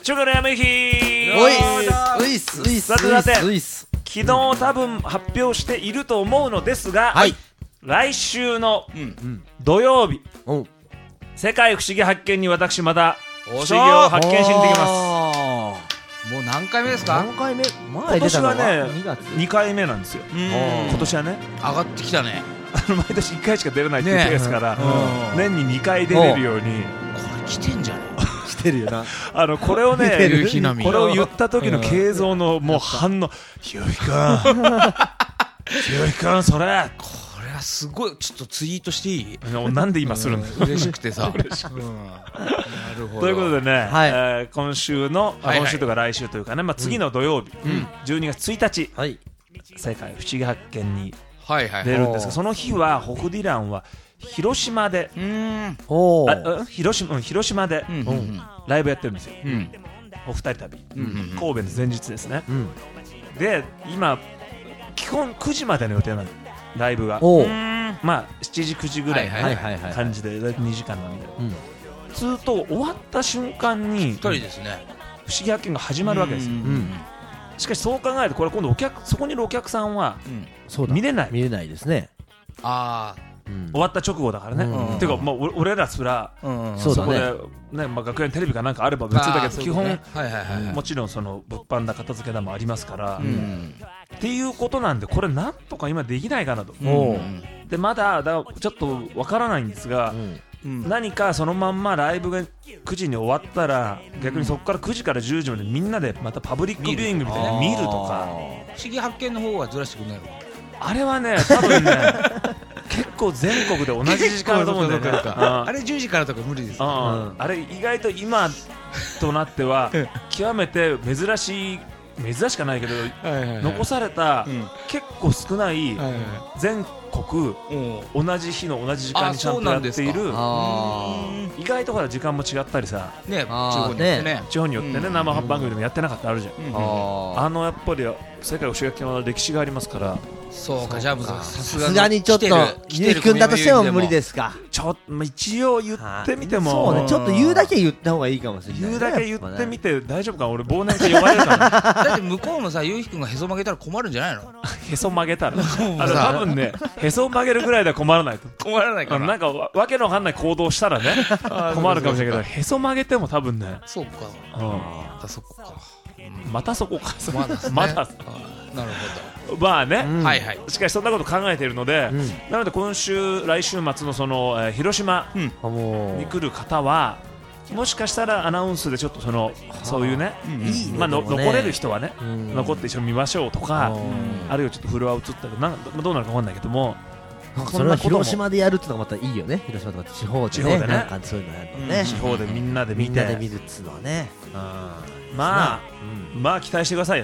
チョコのやめひおいっすさて昨日多分発表していると思うのですが、 はい、 来週の土曜日、世界不思議発見に私また不思議を発見しに行ってきます。 もう何回目ですか？ 何回目？ 今年はね2回目なんですよ。今年はね上がってきたね。 毎年1回しか出れないっていうケースから、年に2回出れるように。 これ来てんじゃね来てるよな。 これをねこれを言った時の慶三のもう反応、ひろひかんそれこれはすごい。ちょっとツイートしていい？ なんで今するんだ嬉しくてさ。なるほど。 ということでね、今週とか来週というかね、次の土曜日12月1日世界不思議発見に出るんですが、その日はホフディランは広島で広島でライブやってるんですよ。お二人旅神戸の前日ですね。で今基本9時までの予定なんでライブがまあ7時9時ぐらいの感じで2時間なんで、ずっと終わった瞬間に不思議発見が始まるわけですよ。しかしそう考えるとこれ今度そこにいるお客さんは見れないですね。 終わった直後だからね。ていうかもう俺らすらそこでね、楽屋にテレビかなんかあれば別だけど、基本もちろんその物販だ片付けだもありますからっていうことなんで、これなんとか今できないかなと。でまだちょっとわからないんですが、何かそのまんまライブが9時に終わったら逆にそこから9時から10時までみんなでまたパブリックビューイングみたいな見るとか。 不思議発見の方はずらしてくれないの？ あれはね多分ね結構全国で同じ時間だと思うんだよね。 あれ10時からとか無理です。 あれ意外と今となっては極めて珍しかないけど残された結構少ない全国同じ日の同じ時間にちゃんとやっている。意外とほら時間も違ったりさ、 地方によってね生番組でもやってなかったあるじゃん。やっぱり世界不思議発見は歴史がありますから。 そうか、じゃあさすがにちょっとゆうきくんだとしても無理ですか？ 一応言ってみても、 そうね、ちょっと言うだけ言った方がいいかもしれない。 言うだけ言ってみて大丈夫か？俺忘年会呼ばれるかな。 だって向こうもさ、ゆうきくんがへそ曲げたら困るんじゃないの？ へそ曲げたら多分ね、へそ曲げるぐらいでは困らないと。 困らないかな。 なんかわけのわかんない行動したらね困るかもしれないけど、へそ曲げても多分ね。 そうか、またそこか。 またそこか。 まだなるほど。 まあね、しかしそんなこと考えているので、なので来週末のその広島に来る方はもしかしたらアナウンスでちょっとそういうね、残れる人はね残って一緒に見ましょうとか、あるいはちょっとフロア映ったりどうなるか分かんないけども、 それは広島でやるってのがまたいいよね。広島とか地方でね、なんかそういうのやるのね。 地方でみんなで見るっつうのはね。 まあ期待してくださいよ。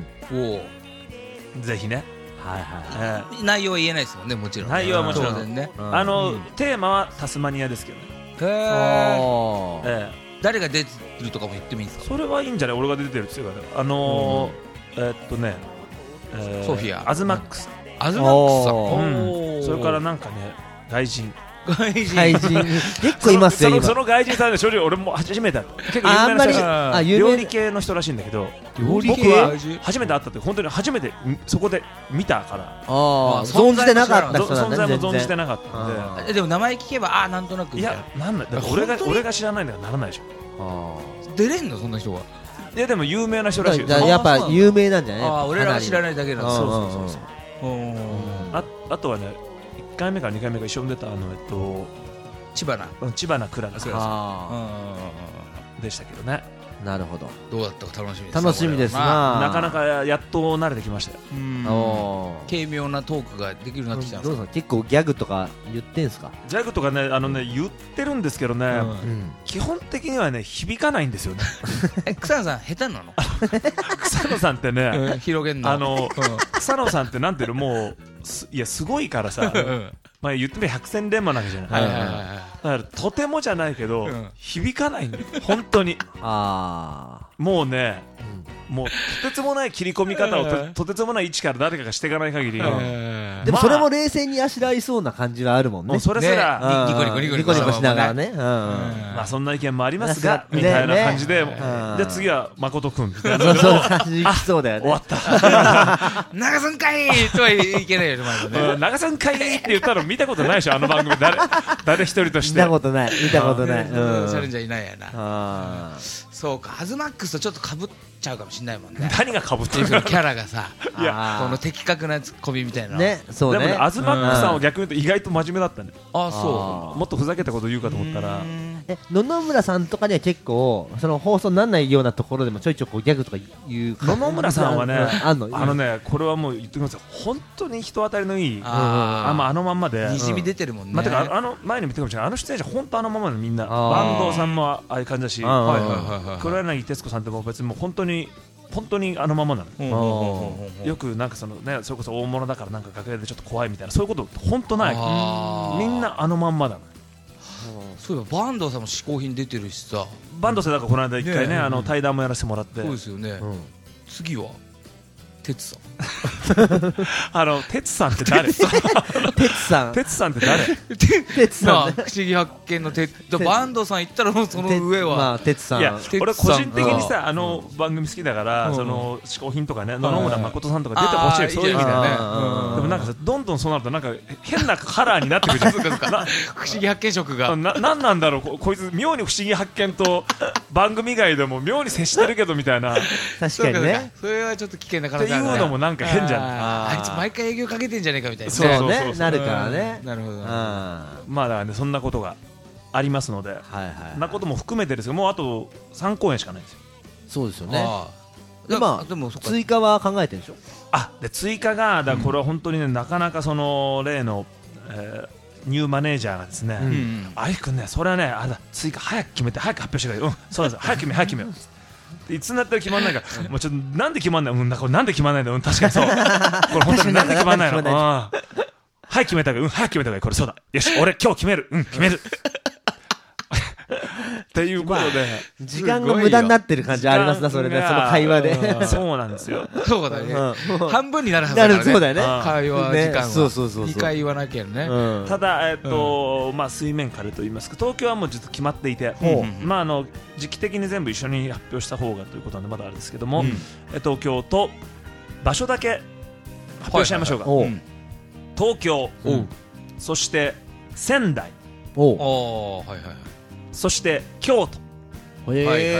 ぜひね。 内容は言えないですもんね、もちろん。 内容はもちろんね。テーマはタスマニアですけどね。 誰が出てるとかも言ってもいいんですか？ それはいいんじゃない？俺が出てるって言うからソフィア、 アズマックスさん、 それからなんかね外人結構いますよ。 その外人さんで正直俺も初めてだった。結構有名な人、料理系の人らしいんだけど、僕は初めて会ったって本当に初めてそこで見たから、 存じてなかった人なん存在も存じてなかったんで。 でも名前聞けばなんとなく。いや、 なんだ俺が知らないんだからならないでしょ。 出れんのそんな人は？ いやでも有名な人らしい。 やっぱ有名なんじゃない？ 俺らは知らないだけなんです。 そうあとはね、1回目から2回目が一緒に出た千葉なクラがでしたけどね。 なるほど。 どうだったか楽しみです。 楽しみですな。 なかなかやっと慣れてきましたよ。 軽妙なトークができるようになってきたんですか？ 結構ギャグとか言ってんすか？ ギャグとかね言ってるんですけどね、基本的にはね響かないんですよね。 草野さん下手なの？ 草野さんってね、 広げんの。 草野さんってなんていうの、もういやすごいからさ、まあ言ってみれ百戦錬磨なわけじゃない。だからとてもじゃないけど響かないんだよ本当に。もうね、もうとてつもない切り込み方をとてつもない位置から誰かがしていかない限りでもそれも冷静にあしらいそうな感じはあるもんね。 それすらニコニコニコニコしながらね。 まあそんな意見もありますがみたいな感じで、で次は誠くんみたいな。 そういう感じいきそうだよね。 終わった。 流すんかいとはいけないよね。 流すんかいって言ったの見たことないでしょ、あの番組。誰一人として見たことない。見たことない。 チャレンジャーいないやな。そうか、アズマックスとちょっとかぶっちゃうかもしれないもんね。 何がかぶってるの？ キャラがさ、この的確なツッコミみたいな。 ね、そうね。 でもね、アズマックスさんは逆に言うと意外と真面目だったね。 あ、そう。 もっとふざけたこと言うかと思ったら。 野々村さんとかには結構その放送にならないようなところでもちょいちょいこうギャグとか言う。 野々村さんはね、これはもう言ってきますよ。本当に人当たりのいい、あのまんまで。 にじみ出てるもんね。 まあてか前にも言ってかもしれない。あの出演者本当あのままでみんな。坂東さんもああいう感じだし、黒柳徹子さんっても別にもう本当にあのままなの。よくなんかそのね、それこそ大物だからなんか楽屋でちょっと怖いみたいなそういうこと本当ない。みんなあのまんまだ。 そういえば坂東さんも嗜好品出てるしさ。 坂東さんだからこの間一回ね対談もやらせてもらって。 そうですよね。次は哲さん。 哲さんって誰？ 哲さん。 哲さんって誰？ 哲さん。 不思議発見の哲。坂東さん言ったらもうその上は。 まあ哲さん。 いや、俺個人的にさ番組好きだからその嗜好品とかね、野々村誠さんとか出てほしい、そういう意味でね。でもなんかさ、どんどんそうなるとなんか変なカラーになってくるじゃん。 不思議発見色が。 なんなんだろう、こいつ妙に不思議発見と番組外でも妙に接してるけどみたいな。 確かにね。 それはちょっと危険な可能性あるね。っていうのもなんか変じゃん。 あいつ毎回営業かけてんじゃねえかみたいな。 そうね、なるからね。 なるほど。 まあだからね、そんなことがありますので、なことも含めてですけど、もうあと3公演しかないんですよ。 そうですよね。まあ追加は考えてるでしょ。 で追加がだからこれは本当にね、なかなかその例のニューマネージャーがですね、あいくんね、それはね、あれだ、追加早く決めて早く発表してくれ。そうです、早く決めよう。いつになったら決まんないか、もうちょっとなんで決まんない、なんで決まんないんだ、確かにそう、これ本当になんで決まんないの、はい決めたから、早く決めたから、これそうだ、よし、俺今日決める、決めるっていうことで、 時間が無駄になってる感じありますな、それで、その会話で。 そうなんですよ。 そうだね。半分になるはずだからね。 そうだよね。 会話時間は。 そう。 2回言わなきゃね。 ただ、まあ水面下でと言いますか、東京はもうちょっと決まっていて、まあ時期的に全部一緒に発表した方がということなんでまだあるんですけども、東京と場所だけ発表しちゃいましょうか。東京、そして仙台、そして京都、この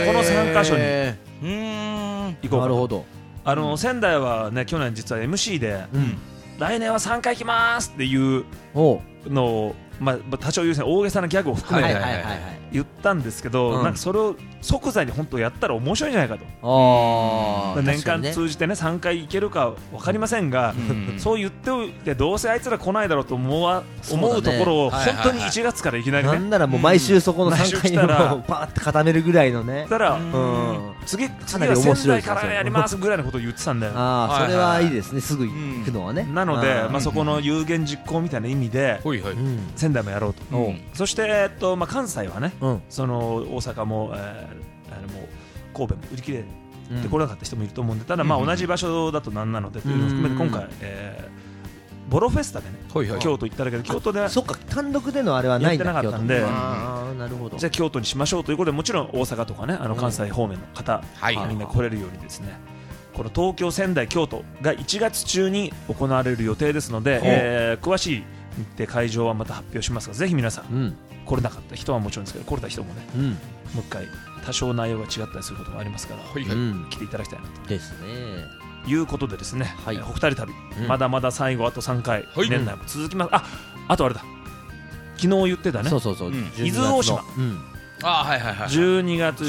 3カ所に行こうか。 なるほど。 仙台はね、去年実は MC で来年は3回行きますっていうのを、まあ多少優先大げさなギャグを含めて言ったんですけど、なんかそれを即座に本当やったら面白いんじゃないかと。年間通じてね3回行けるか分かりませんが、そう言っておいてどうせあいつら来ないだろうと思うところを本当に1月からいきなりね、 なんならもう毎週そこの3回をバーって固めるぐらいのね、 だから次は仙台からやりますぐらいのことを言ってたんだよ。 それはいいですね、すぐ行くのはね。 なのでそこの有言実行みたいな意味で仙台もやろうと。そして関西はね、その大阪ももう神戸も売り切れてこれなかった人もいると思うんで、ただまあ同じ場所だとなんなのでというのを含めて今回ボロフェスタでね、京都行っただけど、京都でそっか、単独でのあれはないんだ、 やってなかったんで、 なるほど、 じゃあ京都にしましょうということで、もちろん大阪とかね、関西方面の方みんな来れるようにですね、この東京、仙台、京都が1月中に行われる予定ですので、詳しい日程、会場はまた発表しますが、ぜひ皆さん、来れなかった人はもちろんですけど、来れた人もね、もう一回多少内容が違ったりすることもありますから、来ていただきたいなとですね。 いうことでですね、お二人旅、まだまだ最後あと3回、年内も続きます。あとあれだ、昨日言ってたね、伊豆大島、12月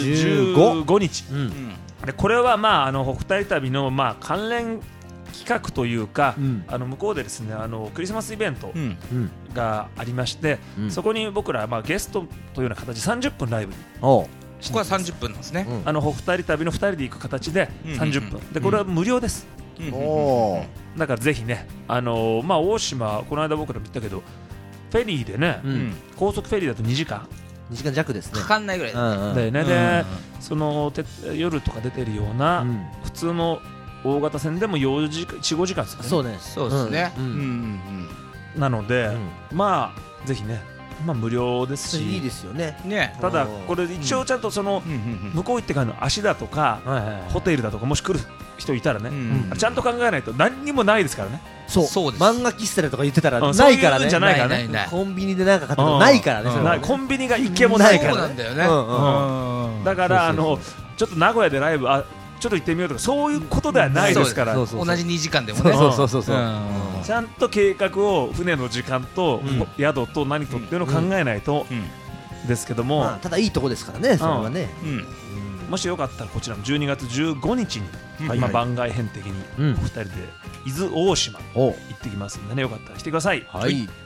15日で、これはまあお二人旅のまあ関連企画というか、向こうでですね、クリスマスイベントがありまして、そこに僕らまあゲストというような形で30分ライブに、 ここは30分なんですね。 お二人旅の2人で行く形で30分で、これは無料です。だからぜひね、まあ大島、この間僕らも言ったけど、フェリーでね、高速フェリーだと2時間弱ですね、 かかんないぐらいだよね。でその夜とか出てるような普通の大型船でも4時間4、5時間ですね。 そうね、 そうですね。 なので、まあぜひね、まあ無料ですしいいですよね。 ただこれ一応ちゃんとその向こう行ってからの足だとかホテルだとかもし来る人いたらね、ちゃんと考えないと何にもないですからね。 そう漫画喫茶とか言ってたらないからね。 じゃないからね。 コンビニでなんか買ったのないからね。 コンビニが一軒もないから。 そうなんだよね。 だからちょっと名古屋でライブちょっと行ってみようとかそういうことではないですから。 同じ2時間でもね。 ちゃんと計画を船の時間と宿と何とっていうのを考えないとですけども、 ただいいとこですからね、それはね。 もしよかったらこちらの12月15日に番外編的にお二人で伊豆大島行ってきますんでね、よかったら来てください。 はい。